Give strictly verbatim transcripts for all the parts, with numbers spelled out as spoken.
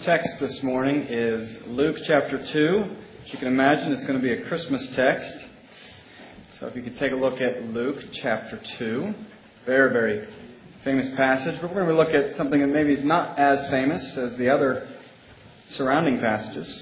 text this morning is Luke chapter two. As you can imagine, it's going to be a Christmas text. So if you could take a look at Luke chapter two. Very, very famous passage. But we're going to look at something that maybe is not as famous as the other surrounding passages.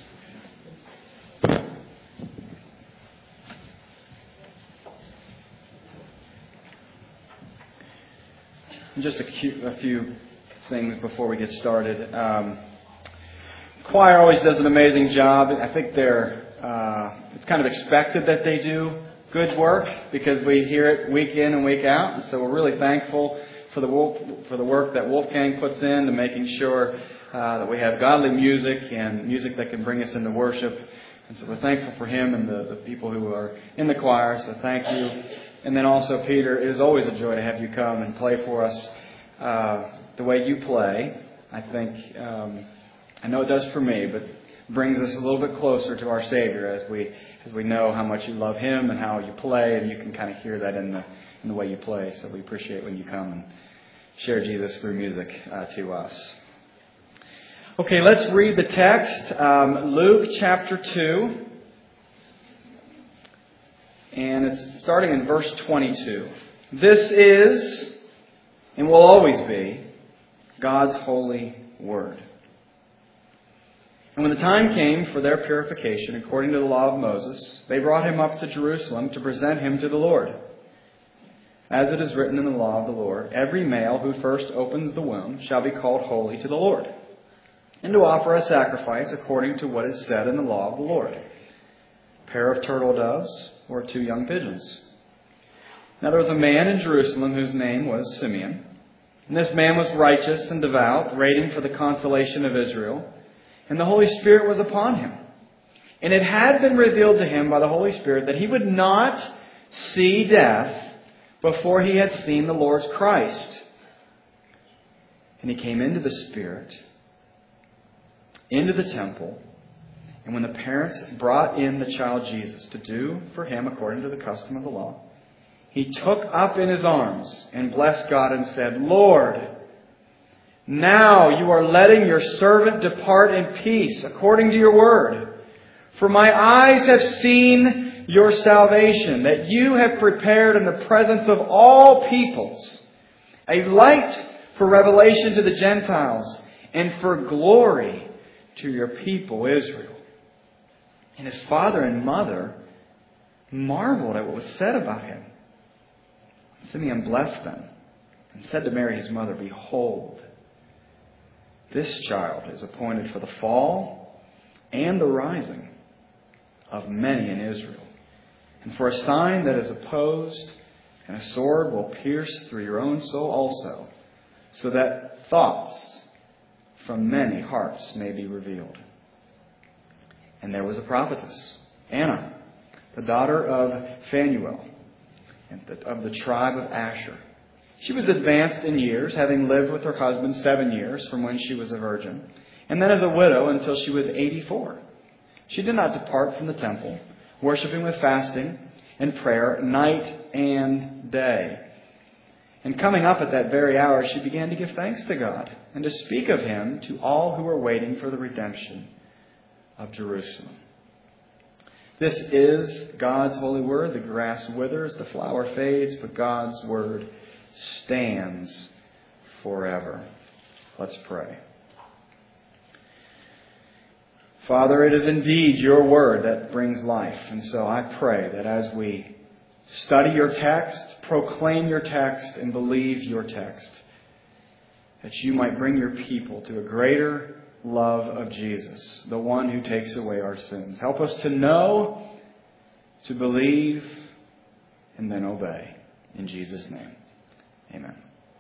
Just a, cute, a few things before we get started. Um, choir always does an amazing job. I think they're uh, it's kind of expected that they do good work because we hear it week in and week out. And so we're really thankful for the Wolf, for the work that Wolfgang puts in to making sure uh, that we have godly music and music that can bring us into worship. And so we're thankful for him and the, the people who are in the choir. So thank you. And then also, Peter, it is always a joy to have you come and play for us. Uh, the way you play, I think, um, I know it does for me, but brings us a little bit closer to our Savior as we as we know how much you love Him and how you play, and you can kind of hear that in the in the way you play. So we appreciate when you come and share Jesus through music uh, to us. Okay, let's read the text. Um, Luke chapter two. And it's starting in verse twenty-two. This is, and will always be, God's holy word. And when the time came for their purification, according to the law of Moses, they brought him up to Jerusalem to present him to the Lord. As it is written in the law of the Lord, every male who first opens the womb shall be called holy to the Lord, and to offer a sacrifice according to what is said in the law of the Lord. A pair of turtle doves or two young pigeons. Now there was a man in Jerusalem whose name was Simeon. And this man was righteous and devout, waiting for the consolation of Israel. And the Holy Spirit was upon him. And it had been revealed to him by the Holy Spirit that he would not see death before he had seen the Lord's Christ. And he came into the Spirit, into the temple. And when the parents brought in the child Jesus to do for him according to the custom of the law, he took up in his arms and blessed God and said, Lord, now you are letting your servant depart in peace according to your word. For my eyes have seen your salvation, that you have prepared in the presence of all peoples a light for revelation to the Gentiles and for glory to your people Israel. And his father and mother marveled at what was said about him. Simeon blessed them and said to Mary his mother, Behold, this child is appointed for the fall and the rising of many in Israel, and for a sign that is opposed, and a sword will pierce through your own soul also, so that thoughts from many hearts may be revealed. And there was a prophetess, Anna, the daughter of Phanuel, of the tribe of Asher. She was advanced in years, having lived with her husband seven years from when she was a virgin, and then as a widow until she was eighty-four. She did not depart from the temple, worshiping with fasting and prayer night and day. And coming up at that very hour, she began to give thanks to God and to speak of Him to all who were waiting for the redemption of Jerusalem. This is God's holy word. The grass withers, the flower fades, but God's word stands forever. Let's pray. Father, it is indeed your word that brings life. And so I pray that as we study your text, proclaim your text, and believe your text, that you might bring your people to a greater love of Jesus, the one who takes away our sins. Help us to know, to believe, and then obey. In Jesus' name, amen.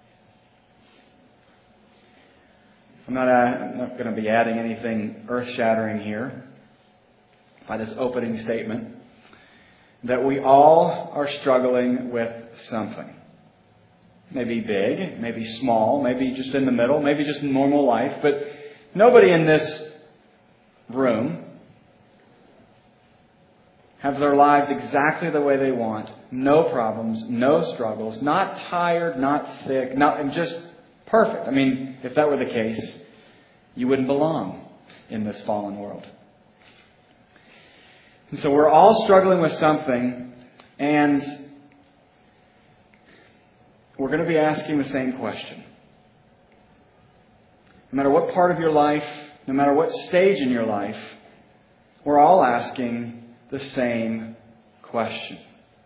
I'm not, I'm not going to be adding anything earth-shattering here by this opening statement, that we all are struggling with something. Maybe big, maybe small, maybe just in the middle, maybe just normal life, but nobody in this room has their lives exactly the way they want. No problems, no struggles, not tired, not sick, not and just perfect. I mean, if that were the case, you wouldn't belong in this fallen world. And so we're all struggling with something, and we're going to be asking the same question. No matter what part of your life, no matter what stage in your life, we're all asking the same question.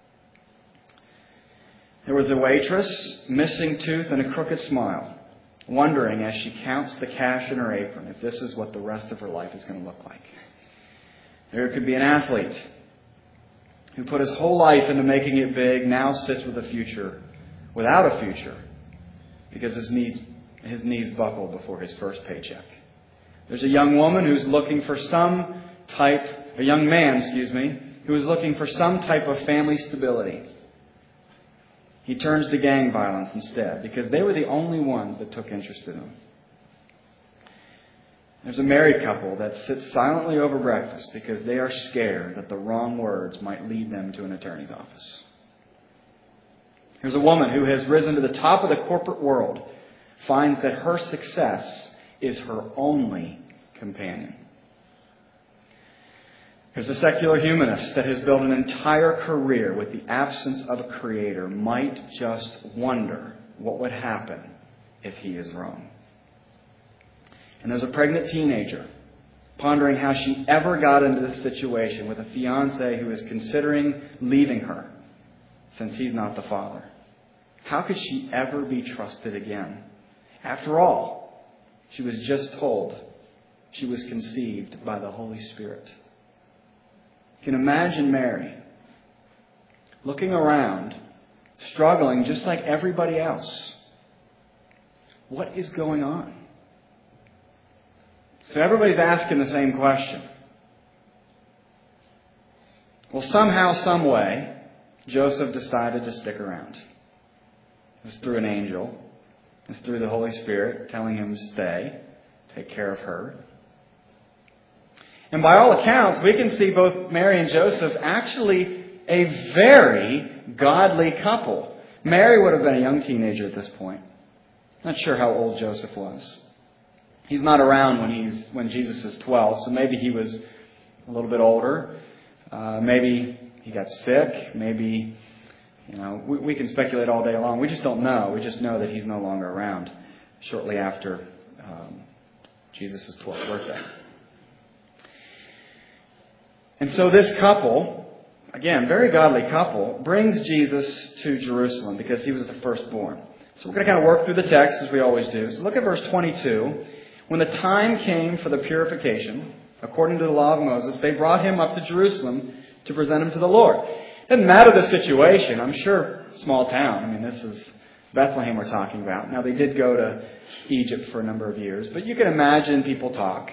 There was a waitress, missing tooth and a crooked smile, wondering as she counts the cash in her apron if this is what the rest of her life is going to look like. There could be an athlete who put his whole life into making it big, now sits with a future, without a future, because his knees, his knees buckled before his first paycheck. There's a young woman who's looking for some type, a young man, excuse me, who is looking for some type of family stability. He turns to gang violence instead, because they were the only ones that took interest in him. There's a married couple that sits silently over breakfast because they are scared that the wrong words might lead them to an attorney's office. There's a woman who has risen to the top of the corporate world, finds that her success is her only companion. There's a secular humanist that has built an entire career with the absence of a creator, might just wonder what would happen if he is wrong. And there's a pregnant teenager pondering how she ever got into this situation with a fiancé who is considering leaving her since he's not the father. How could she ever be trusted again? After all, she was just told she was conceived by the Holy Spirit. You can imagine Mary looking around, struggling just like everybody else. What is going on? So everybody's asking the same question. Well, somehow, some way, Joseph decided to stick around. It was through an angel. It was through the Holy Spirit telling him to stay, take care of her. And by all accounts, we can see both Mary and Joseph actually a very godly couple. Mary would have been a young teenager at this point. Not sure how old Joseph was. He's not around when he's when Jesus is twelve, so maybe he was a little bit older. Uh, maybe he got sick. Maybe, you know, we, we can speculate all day long. We just don't know. We just know that he's no longer around shortly after um, Jesus' twelfth birthday. And so this couple, again, very godly couple, brings Jesus to Jerusalem because he was the firstborn. So we're going to kind of work through the text as we always do. So look at verse twenty-two. When the time came for the purification, according to the law of Moses, they brought him up to Jerusalem to present him to the Lord. It doesn't matter the situation. I'm sure small town. I mean, this is Bethlehem we're talking about. Now, they did go to Egypt for a number of years, but you can imagine people talk.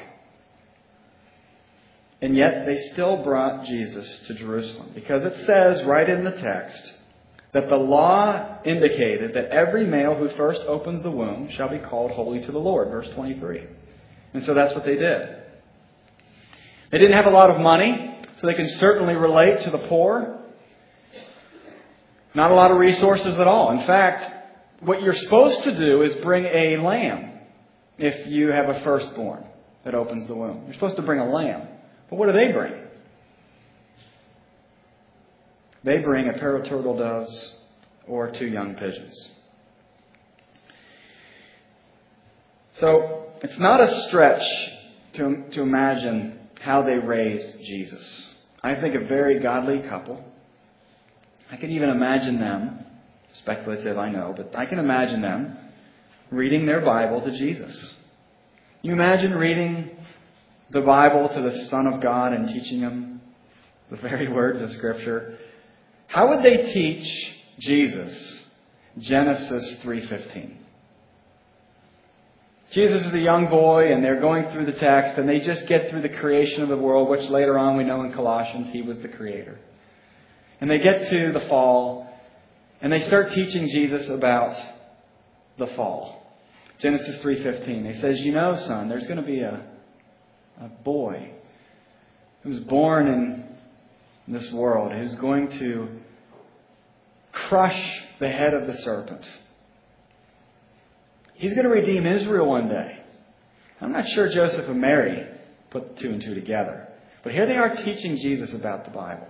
And yet they still brought Jesus to Jerusalem because it says right in the text that the law indicated that every male who first opens the womb shall be called holy to the Lord, verse twenty-three. And so that's what they did. They didn't have a lot of money, so they can certainly relate to the poor. Not a lot of resources at all. In fact, what you're supposed to do is bring a lamb if you have a firstborn that opens the womb. You're supposed to bring a lamb. But what do they bring? They bring a pair of turtle doves or two young pigeons. So it's not a stretch to, to imagine how they raised Jesus. I think a very godly couple. I can even imagine them, speculative I know, but I can imagine them reading their Bible to Jesus. You imagine reading the Bible to the Son of God and teaching him the very words of Scripture? How would they teach Jesus Genesis three fifteen? Jesus is a young boy and they're going through the text and they just get through the creation of the world, which later on we know in Colossians he was the creator. And they get to the fall and they start teaching Jesus about the fall. Genesis three fifteen. He says, you know, son, there's going to be a, a boy who's born in this world who's going to crush the head of the serpent. He's going to redeem Israel one day. I'm not sure Joseph and Mary put two and two together. But here they are teaching Jesus about the Bible.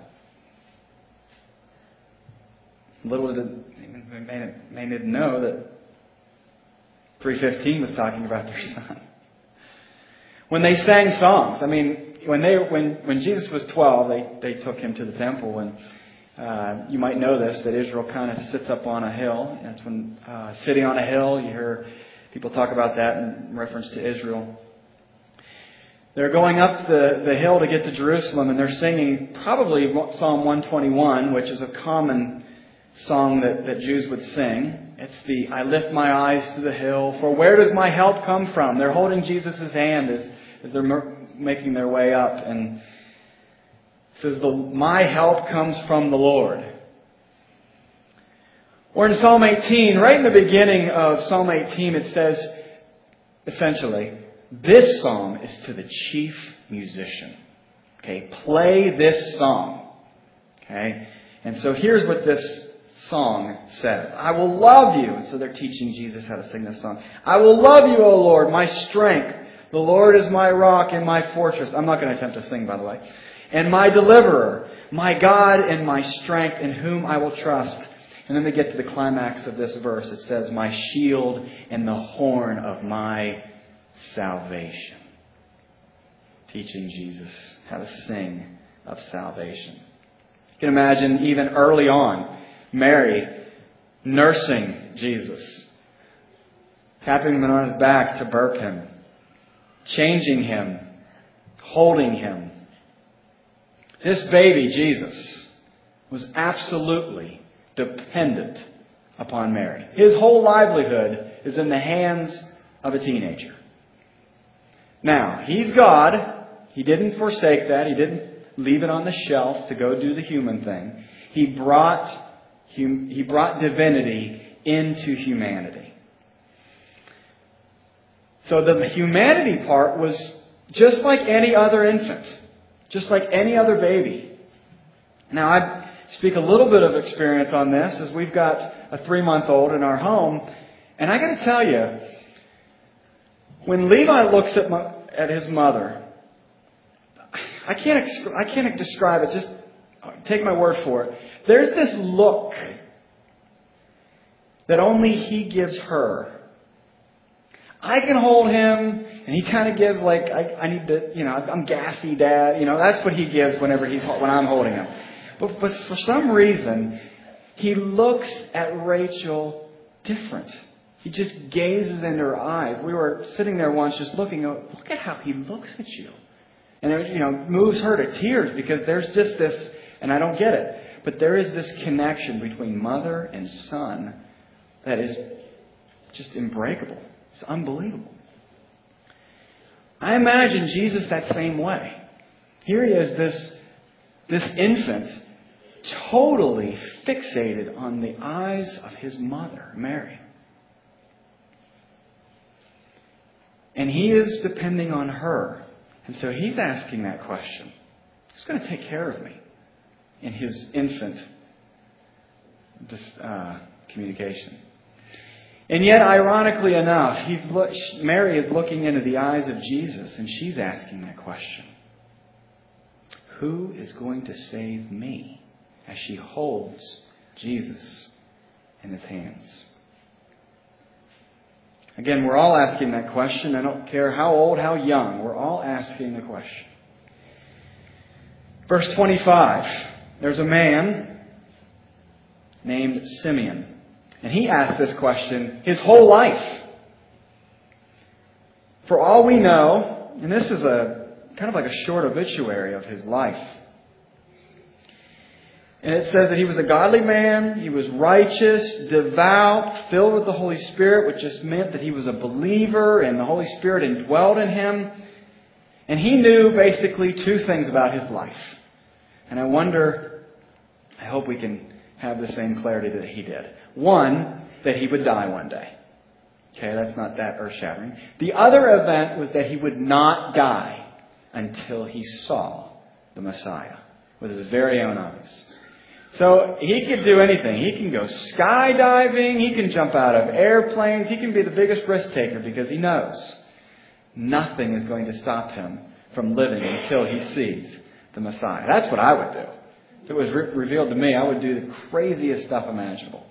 Little did they may didn't know that three fifteen was talking about their son. When they sang songs, I mean, when they when when Jesus was twelve, they they took him to the temple, and uh, you might know this, that Israel kind of sits up on a hill. That's when uh, sitting on a hill, you hear people talk about that in reference to Israel. They're going up the, the hill to get to Jerusalem, and they're singing probably Psalm one twenty-one, which is a common song that, that Jews would sing. It's the, I lift my eyes to the hill, for where does my help come from? They're holding Jesus' hand as, as they're making their way up. And it says, the, my help comes from the Lord. Or in Psalm eighteen, right in the beginning of Psalm eighteen, it says, essentially, this psalm is to the chief musician. Okay, play this song. Okay, and so here's what this song says. I will love you. And so they're teaching Jesus how to sing this song. I will love you, O Lord, my strength. The Lord is my rock and my fortress. I'm not going to attempt to sing, by the way. And my deliverer, my God and my strength, in whom I will trust. And then they get to the climax of this verse. It says, my shield and the horn of my salvation. Teaching Jesus how to sing of salvation. You can imagine even early on, Mary nursing Jesus, tapping him on his back to burp him, changing him, holding him. This baby, Jesus, was absolutely dependent upon Mary. His whole livelihood is in the hands of a teenager. Now, he's God. He didn't forsake that. He didn't leave it on the shelf to go do the human thing. He brought he brought divinity into humanity. So the humanity part was just like any other infant, just like any other baby. Now, I speak a little bit of experience on this, as we've got a three-month-old in our home, and I got to tell you, when Levi looks at my, at his mother, I can't I can't describe it. Just take my word for it. There's this look that only he gives her. I can hold him, and he kind of gives like I, I need to, you know, I'm gassy, Dad. You know, that's what he gives whenever he's when I'm holding him. But, but for some reason, he looks at Rachel different. He just gazes into her eyes. We were sitting there once, just looking. Look at how he looks at you. And it, you know, moves her to tears because there's just this, and I don't get it, but there is this connection between mother and son that is just unbreakable. It's unbelievable. I imagine Jesus that same way. Here he is, this, this infant, totally fixated on the eyes of his mother, Mary. And he is depending on her. And so he's asking that question. Who's going to take care of me in his infant uh, communication? And yet, ironically enough, he's look, Mary is looking into the eyes of Jesus, and she's asking that question. Who is going to save me? As she holds Jesus in his hands. Again, we're all asking that question. I don't care how old, how young. We're all asking the question. Verse twenty-five. There's a man named Simeon. And he asked this question his whole life. For all we know, and this is a kind of like a short obituary of his life. And it says that he was a godly man, he was righteous, devout, filled with the Holy Spirit, which just meant that he was a believer and the Holy Spirit indwelled in him. And he knew basically two things about his life. And I wonder, I hope we can have the same clarity that he did. One, that he would die one day. Okay, that's not that earth-shattering. The other event was that he would not die until he saw the Messiah with his very own eyes. So he could do anything. He can go skydiving. He can jump out of airplanes. He can be the biggest risk taker because he knows nothing is going to stop him from living until he sees the Messiah. That's what I would do. If it was re- revealed to me, I would do the craziest stuff imaginable.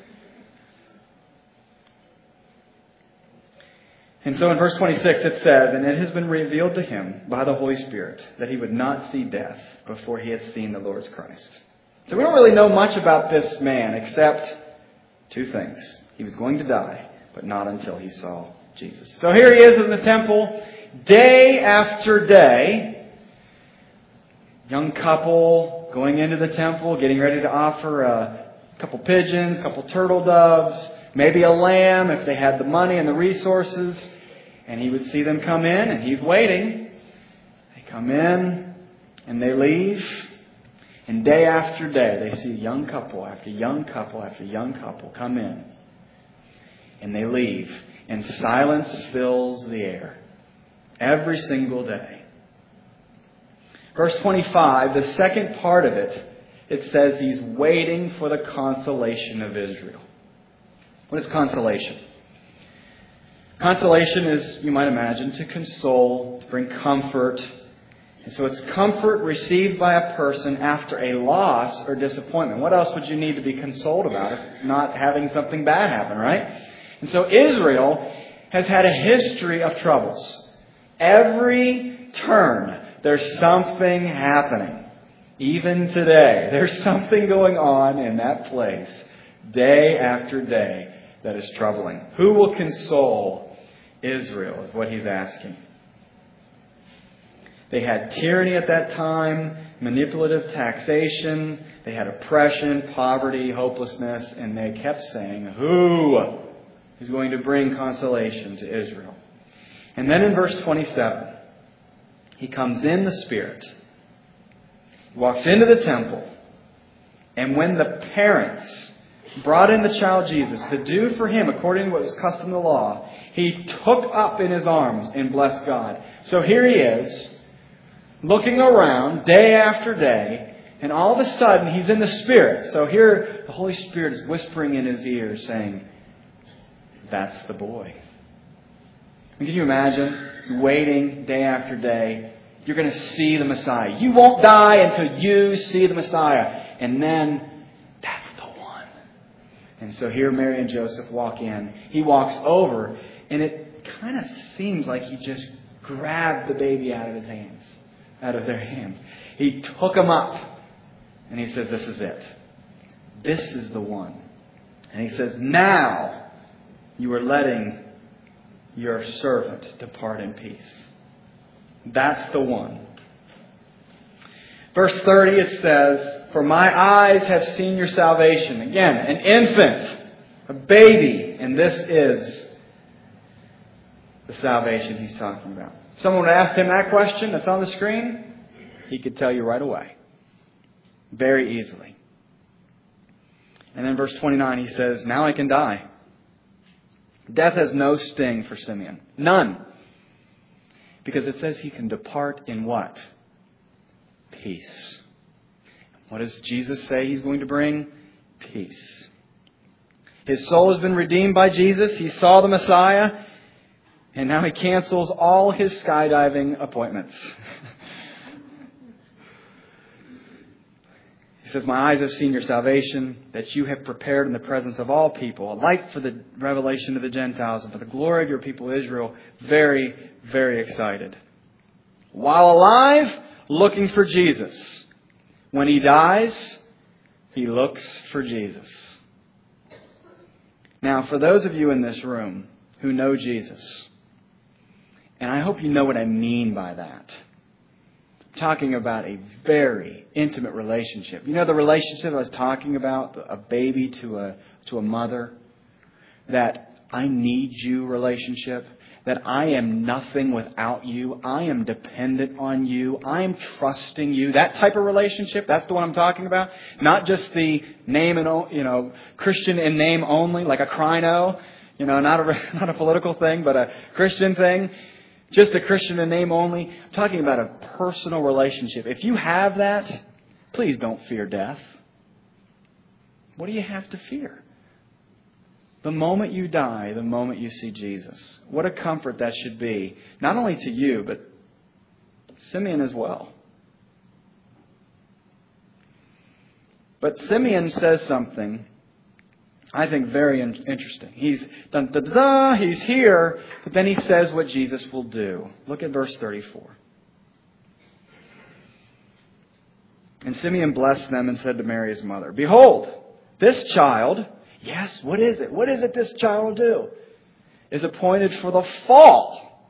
And so in verse twenty-six it says, "And it has been revealed to him by the Holy Spirit that he would not see death before he had seen the Lord's Christ." So we don't really know much about this man except two things. He was going to die, but not until he saw Jesus. So here he is in the temple, day after day. Young couple going into the temple, getting ready to offer a couple pigeons, a couple turtle doves, maybe a lamb if they had the money and the resources. And he would see them come in, and he's waiting. They come in, and they leave. And day after day, they see young couple after young couple after young couple come in. And they leave. And silence fills the air. Every single day. Verse twenty-five, the second part of it, it says he's waiting for the consolation of Israel. What is consolation? Consolation is, you might imagine, to console, to bring comfort. And so it's comfort received by a person after a loss or disappointment. What else would you need to be consoled about if not having something bad happen, right? And so Israel has had a history of troubles. Every turn, there's something happening. Even today, there's something going on in that place, day after day, that is troubling. Who will console Israel is what he's asking. They had tyranny at that time, manipulative taxation, they had oppression, poverty, hopelessness, and they kept saying, who is going to bring consolation to Israel? And then in verse twenty-seven, he comes in the Spirit, he walks into the temple, and when the parents brought in the child Jesus to do for him according to what was custom of the law, he took up in his arms and blessed God. So here he is, looking around day after day, and all of a sudden he's in the Spirit. So here the Holy Spirit is whispering in his ear saying, that's the boy. And can you imagine waiting day after day? You're going to see the Messiah. You won't die until you see the Messiah. And then that's the one. And so here Mary and Joseph walk in. He walks over, and it kind of seems like he just grabbed the baby out of his hands, out of their hands. He took him up, and he says, this is it. This is the one. And he says, now you are letting your servant depart in peace. That's the one. Verse thirty, it says, for my eyes have seen your salvation. Again, an infant, a baby, and this is the salvation he's talking about. If someone would ask him that question that's on the screen, he could tell you right away. Very easily. And then verse twenty-nine, he says, now I can die. Death has no sting for Simeon. None. Because it says he can depart in what? Peace. What does Jesus say he's going to bring? Peace. His soul has been redeemed by Jesus. He saw the Messiah. And now he cancels all his skydiving appointments. He says, my eyes have seen your salvation, that you have prepared in the presence of all people, a light for the revelation of the Gentiles and for the glory of your people Israel. Very, very excited. While alive, looking for Jesus. When he dies, he looks for Jesus. Now, for those of you in this room who know Jesus, and I hope you know what I mean by that. I'm talking about a very intimate relationship. You know the relationship I was talking about, a baby to a to a mother, that I need you relationship, that I am nothing without you, I am dependent on you, I am trusting you. That type of relationship, that's the one I'm talking about. Not just the name and, you know, Christian in name only, like a crino, you know, not a not a political thing, but a Christian thing. Just a Christian in name only. I'm talking about a personal relationship. If you have that, please don't fear death. What do you have to fear? The moment you die, the moment you see Jesus. What a comfort that should be. Not only to you, but Simeon as well. But Simeon says something I think very in- interesting. He's dun, da, da, da, he's here, but then he says what Jesus will do. Look at verse thirty-four. And Simeon blessed them and said to Mary his mother, "Behold, this child," yes, what is it? What is it this child will do? "Is appointed for the fall."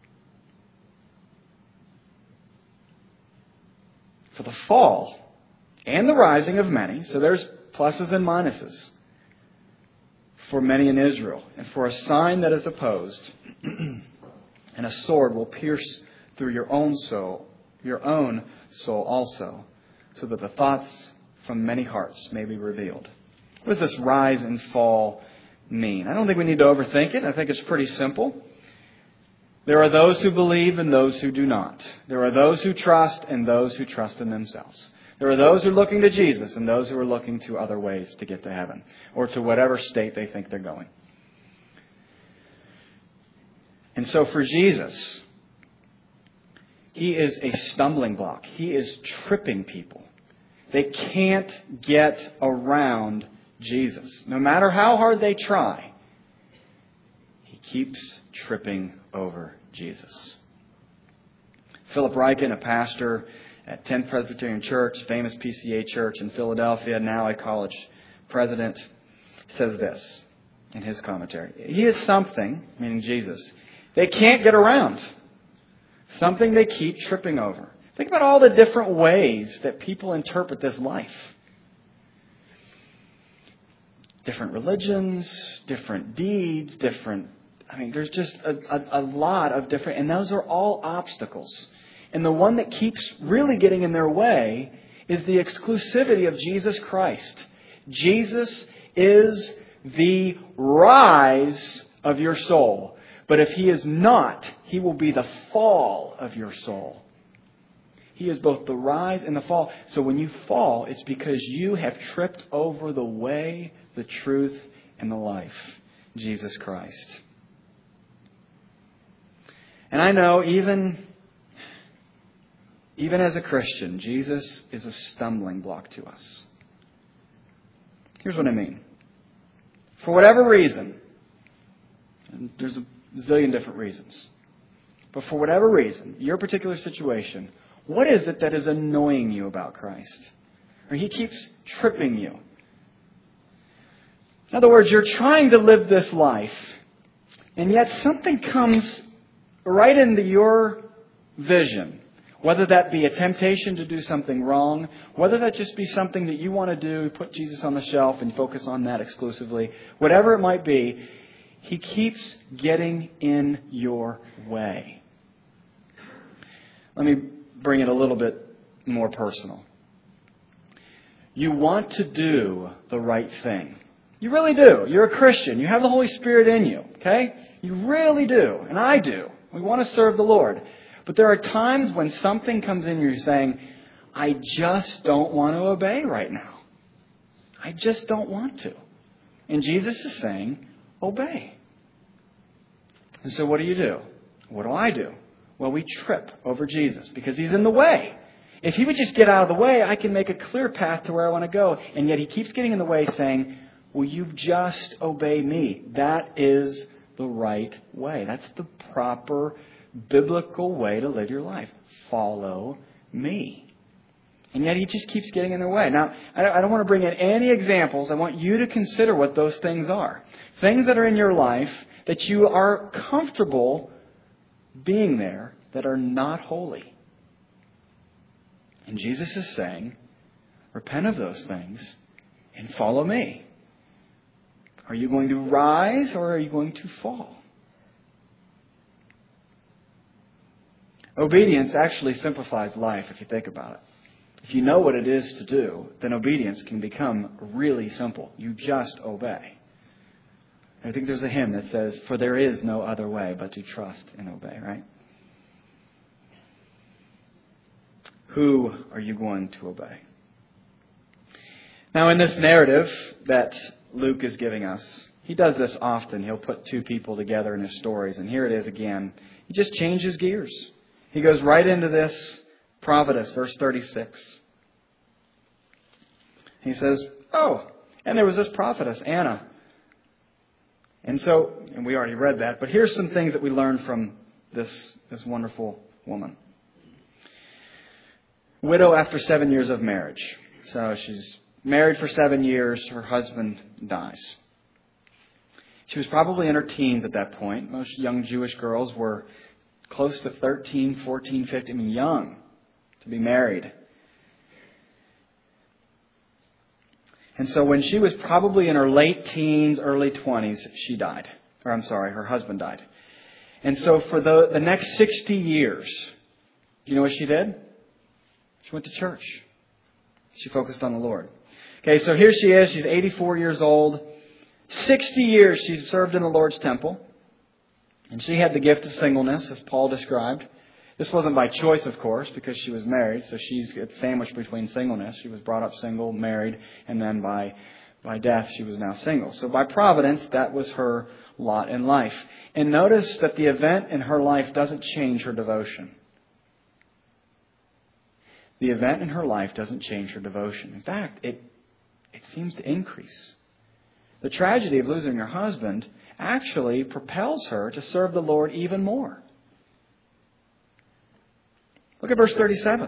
For the fall and the rising of many. So there's pluses and minuses. For many in Israel, and for a sign that is opposed, and a sword will pierce through your own soul, your own soul also, so that the thoughts from many hearts may be revealed. What does this rise and fall mean? I don't think we need to overthink it. I think it's pretty simple. There are those who believe and those who do not. There are those who trust and those who trust in themselves. There are those who are looking to Jesus and those who are looking to other ways to get to heaven or to whatever state they think they're going. And so for Jesus, He is a stumbling block. He is tripping people. They can't get around Jesus. No matter how hard they try, He keeps tripping over Jesus. Philip Ryken, a pastor at tenth Presbyterian Church, famous P C A church in Philadelphia, now a college president, says this in his commentary. He is something, meaning Jesus, they can't get around. Something they keep tripping over. Think about all the different ways that people interpret this life. Different religions, different deeds, different... I mean, there's just a, a, a lot of different... And those are all obstacles. And the one that keeps really getting in their way is the exclusivity of Jesus Christ. Jesus is the rise of your soul. But if He is not, He will be the fall of your soul. He is both the rise and the fall. So when you fall, it's because you have tripped over the way, the truth, and the life. Jesus Christ. And I know even... Even as a Christian, Jesus is a stumbling block to us. Here's what I mean. For whatever reason, and there's a zillion different reasons, but for whatever reason, your particular situation, what is it that is annoying you about Christ? Or He keeps tripping you. In other words, you're trying to live this life, and yet something comes right into your vision. Whether that be a temptation to do something wrong, whether that just be something that you want to do, put Jesus on the shelf and focus on that exclusively, whatever it might be, He keeps getting in your way. Let me bring it a little bit more personal. You want to do the right thing. You really do. You're a Christian. You have the Holy Spirit in you. Okay? You really do. And I do. We want to serve the Lord. But there are times when something comes in, you're saying, I just don't want to obey right now. I just don't want to. And Jesus is saying, obey. And so what do you do? What do I do? Well, we trip over Jesus because He's in the way. If He would just get out of the way, I can make a clear path to where I want to go. And yet He keeps getting in the way saying, will you just obey me? That is the right way. That's the proper biblical way to live your life. Follow me. And yet He just keeps getting in their way. Now, I don't want to bring in any examples. I want you to consider what those things are. Things that are in your life that you are comfortable being there that are not holy. And Jesus is saying, repent of those things and follow me. Are you going to rise or are you going to fall? Obedience actually simplifies life if you think about it. If you know what it is to do, then obedience can become really simple. You just obey. I think there's a hymn that says, for there is no other way but to trust and obey, right? Who are you going to obey? Now in this narrative that Luke is giving us, he does this often. He'll put two people together in his stories. And here it is again. He just changes gears. He goes right into this prophetess, verse thirty-six. He says, oh, and there was this prophetess, Anna. And so, and we already read that, but here's some things that we learned from this, this wonderful woman. Widow after seven years of marriage. So she's married for seven years. Her husband dies. She was probably in her teens at that point. Most young Jewish girls were close to thirteen, fourteen, fifteen, I mean young to be married. And so when she was probably in her late teens, early twenties, she died. Or I'm sorry, her husband died. And so for the, the next sixty years, do you know what she did? She went to church. She focused on the Lord. Okay, so here she is. She's eighty-four years old. sixty years she's served in the Lord's temple. And she had the gift of singleness, as Paul described. This wasn't by choice, of course, because she was married. So she's sandwiched between singleness. She was brought up single, married, and then by, by death she was now single. So by providence, that was her lot in life. And notice that the event in her life doesn't change her devotion. The event in her life doesn't change her devotion. In fact, it, it seems to increase. The tragedy of losing her husband actually propels her to serve the Lord even more. Look at verse thirty-seven.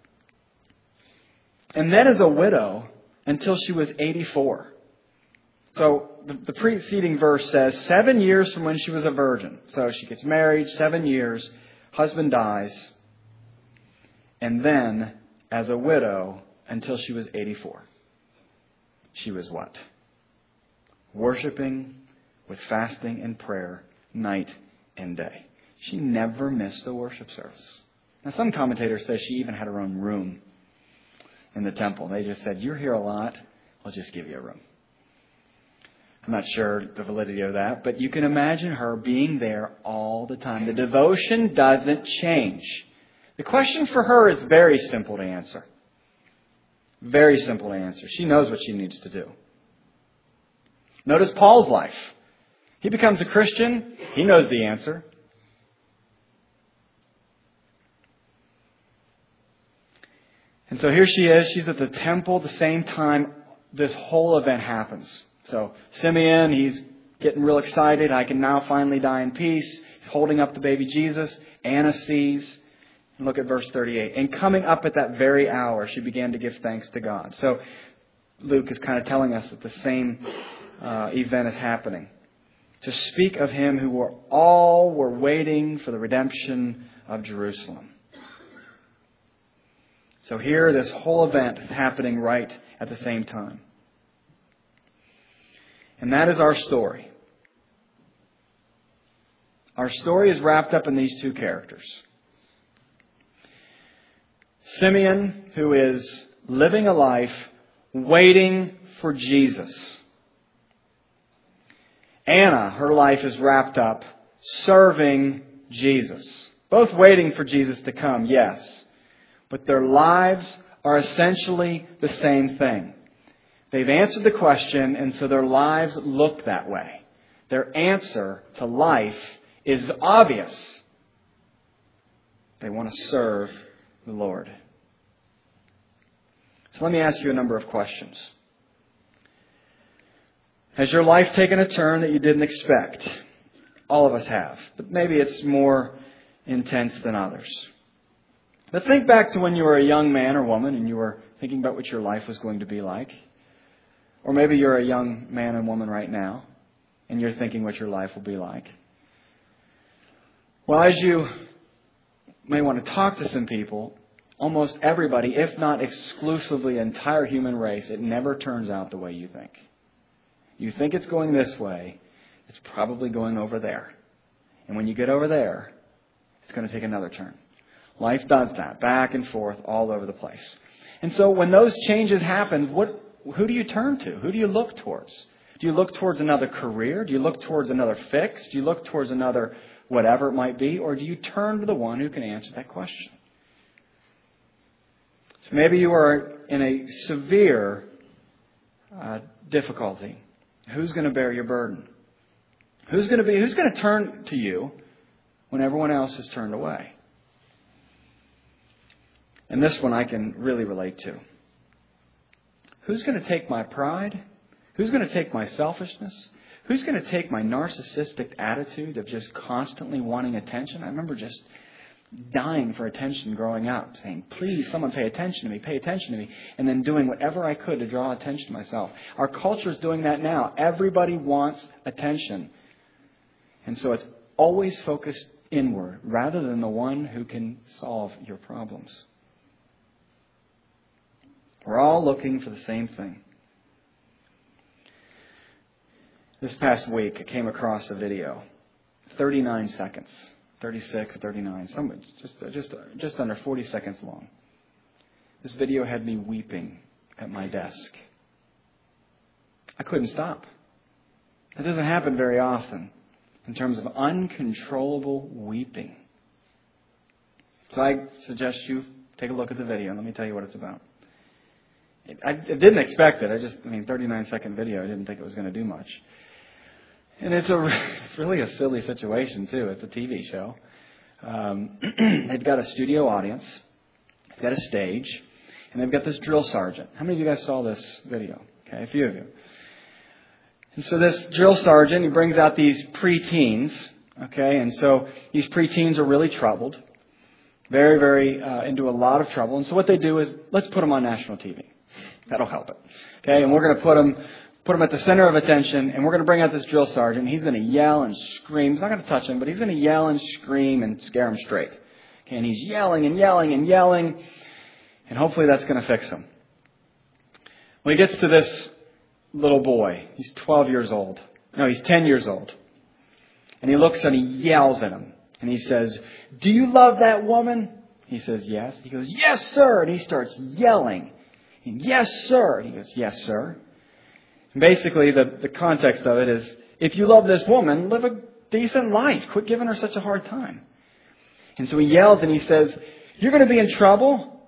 And then as a widow until she was eighty-four. So the, the preceding verse says seven years from when she was a virgin. So she gets married, seven years, husband dies. And then as a widow until she was eighty-four. She was what? Worshiping with fasting and prayer night and day. She never missed a worship service. Now, some commentators say she even had her own room in the temple. They just said, you're here a lot, we'll just give you a room. I'm not sure the validity of that, but you can imagine her being there all the time. The devotion doesn't change. The question for her is very simple to answer. Very simple to answer. She knows what she needs to do. Notice Paul's life. He becomes a Christian. He knows the answer. And so here she is. She's at the temple at the same time this whole event happens. So Simeon, he's getting real excited. I can now finally die in peace. He's holding up the baby Jesus. Anna sees. And look at verse thirty-eight. And coming up at that very hour, she began to give thanks to God. So Luke is kind of telling us that the same uh, event is happening. To speak of him who were all were waiting for the redemption of Jerusalem. So here, this whole event is happening right at the same time. And that is our story. Our story is wrapped up in these two characters. Simeon, who is living a life waiting for Jesus. Anna, her life is wrapped up serving Jesus. Both waiting for Jesus to come, yes. But their lives are essentially the same thing. They've answered the question, and so their lives look that way. Their answer to life is obvious. They want to serve the Lord. So let me ask you a number of questions. Has your life taken a turn that you didn't expect? All of us have, but maybe it's more intense than others. But think back to when you were a young man or woman and you were thinking about what your life was going to be like. Or maybe you're a young man and woman right now and you're thinking what your life will be like. Well, as you may want to talk to some people, almost everybody, if not exclusively the entire human race, it never turns out the way you think. You think it's going this way, it's probably going over there. And when you get over there, it's going to take another turn. Life does that, back and forth, all over the place. And so when those changes happen, what, who do you turn to? Who do you look towards? Do you look towards another career? Do you look towards another fix? Do you look towards another whatever it might be? Or do you turn to the one who can answer that question? So maybe you are in a severe uh, difficulty. Who's going to bear your burden? Who's going to be? Who's going to turn to you when everyone else has turned away? And this one I can really relate to. Who's going to take my pride? Who's going to take my selfishness? Who's going to take my narcissistic attitude of just constantly wanting attention? I remember just dying for attention growing up, saying, please, someone pay attention to me, pay attention to me, and then doing whatever I could to draw attention to myself. Our culture is doing that now. Everybody wants attention. And so it's always focused inward rather than the one who can solve your problems. We're all looking for the same thing. This past week, I came across a video, thirty-nine seconds, thirty-six, thirty-nine, some, just, just, just under forty seconds long. This video had me weeping at my desk. I couldn't stop. It doesn't happen very often in terms of uncontrollable weeping. So I suggest you take a look at the video and let me tell you what it's about. I didn't expect it. I just, I mean, thirty-nine second video. I didn't think it was going to do much. And it's a, it's really a silly situation too. It's a T V show. Um, they've got a studio audience. They've got a stage, and they've got this drill sergeant. How many of you guys saw this video? Okay, a few of you. And so this drill sergeant, he brings out these preteens. Okay, and so these preteens are really troubled, very, very uh, into a lot of trouble. And so what they do is, let's put them on national T V. That'll help it. Okay, and we're going to put them, put them at the center of attention, and we're going to bring out this drill sergeant. He's going to yell and scream. He's not going to touch him, but he's going to yell and scream and scare him straight. Okay, and he's yelling and yelling and yelling, and hopefully that's going to fix him. When he gets to this little boy, he's twelve years old. No, he's ten years old. And he looks and he yells at him. And he says, do you love that woman? He says, yes. He goes, yes, sir. And he starts yelling. And, yes, sir. And he goes, yes, sir. And basically, the, the context of it is, if you love this woman, live a decent life. Quit giving her such a hard time. And so he yells and he says, you're going to be in trouble.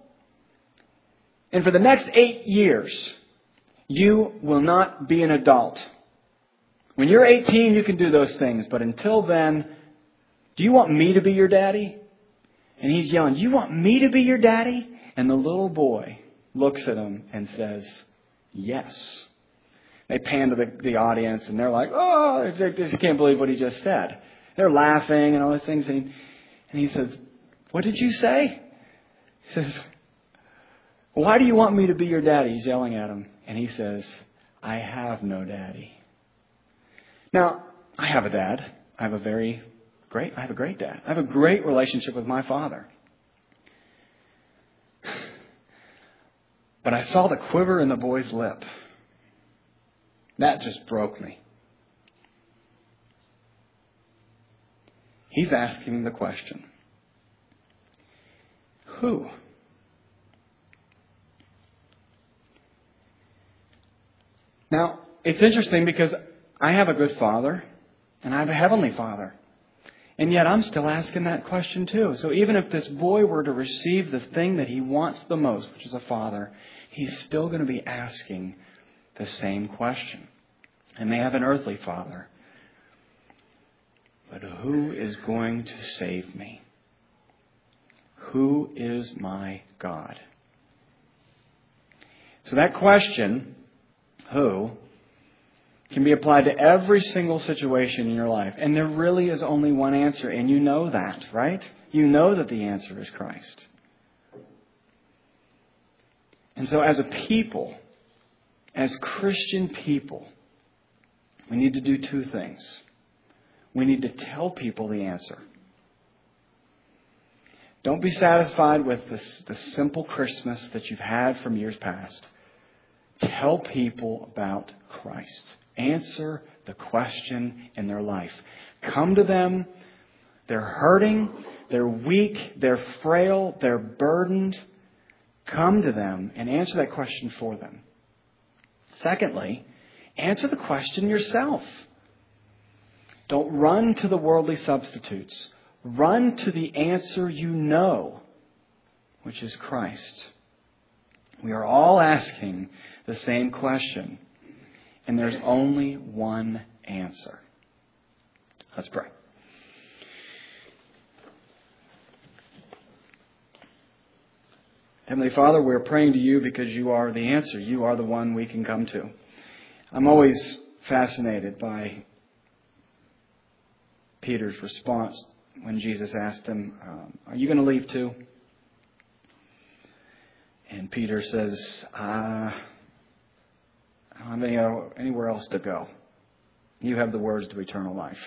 And for the next eight years, you will not be an adult. When you're eighteen, you can do those things. But until then, do you want me to be your daddy? And he's yelling, do you want me to be your daddy? And the little boy looks at him and says, yes. They pan to the, the audience and they're like, oh, they just can't believe what he just said. They're laughing and all those things. And he, and he says, what did you say? He says, why do you want me to be your daddy? He's yelling at him. And he says, I have no daddy. Now, I have a dad. I have a very great, I have a great dad. I have a great relationship with my father. But I saw the quiver in the boy's lip. That just broke me. He's asking the question, who? Now, it's interesting because I have a good father and I have a heavenly father. And yet I'm still asking that question too. So even if this boy were to receive the thing that he wants the most, which is a father, he's still going to be asking the same question. And they have an earthly father. But who is going to save me? Who is my God? So that question, who, can be applied to every single situation in your life. And there really is only one answer. And you know that, right? You know that the answer is Christ. And so as a people, as Christian people, we need to do two things. We need to tell people the answer. Don't be satisfied with this, the simple Christmas that you've had from years past. Tell people about Christ. Answer the question in their life. Come to them. They're hurting. They're weak. They're frail. They're burdened. Come to them and answer that question for them. Secondly, answer the question yourself. Don't run to the worldly substitutes. Run to the answer you know, which is Christ. We are all asking the same question, and there's only one answer. Let's pray. Heavenly Father, we're praying to you because you are the answer. You are the one we can come to. I'm always fascinated by Peter's response when Jesus asked him, um, are you going to leave too? And Peter says, uh, I don't have any, anywhere else to go. You have the words to eternal life.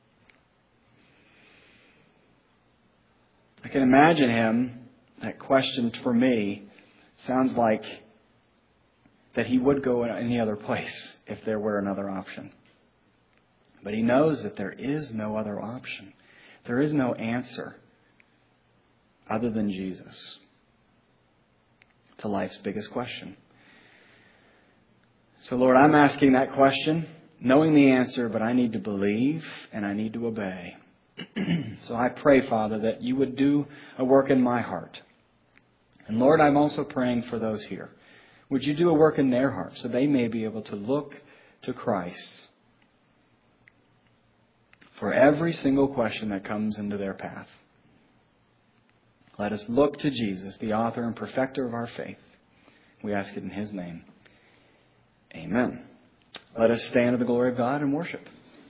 I can imagine him, that question for me sounds like that he would go any other place if there were another option. But he knows that there is no other option. There is no answer other than Jesus to life's biggest question. So, Lord, I'm asking that question, knowing the answer, but I need to believe and I need to obey. So I pray, Father, that you would do a work in my heart. And Lord, I'm also praying for those here. Would you do a work in their heart so they may be able to look to Christ for every single question that comes into their path. Let us look to Jesus, the author and perfecter of our faith. We ask it in His name. Amen. Let us stand to the glory of God and worship.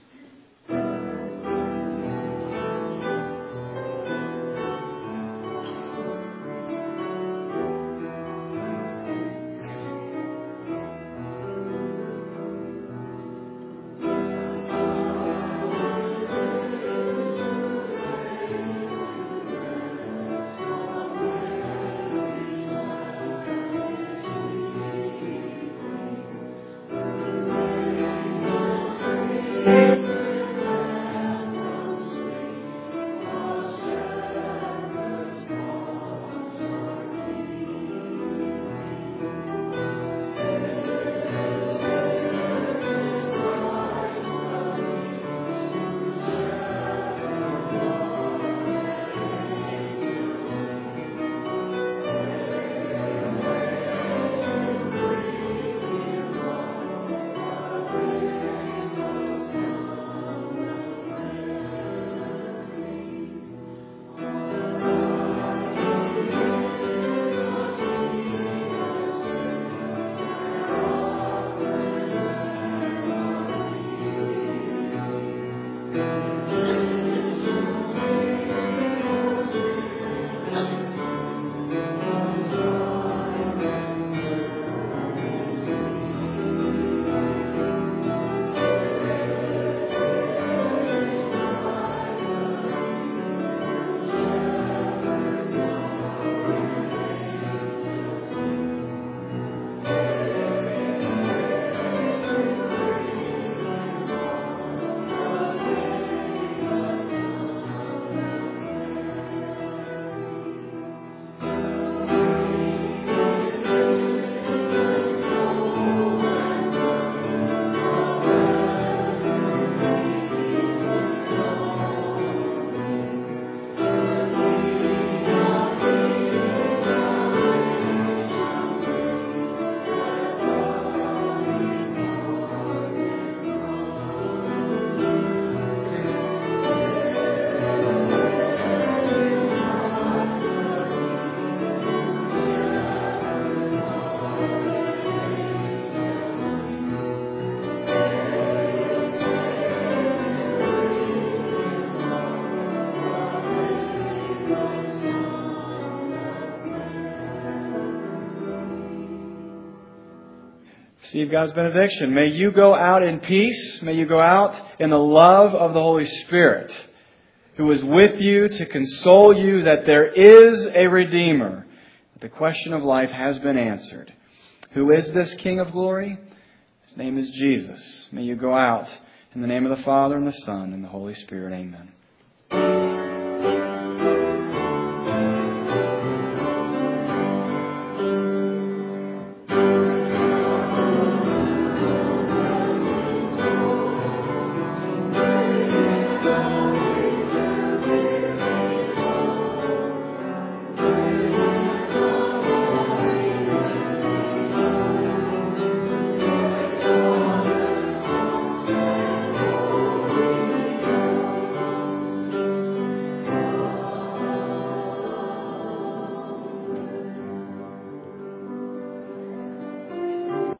Receive God's benediction. May you go out in peace. May you go out in the love of the Holy Spirit, who is with you to console you that there is a Redeemer. The question of life has been answered. Who is this King of glory? His name is Jesus. May you go out in the name of the Father and the Son and the Holy Spirit. Amen.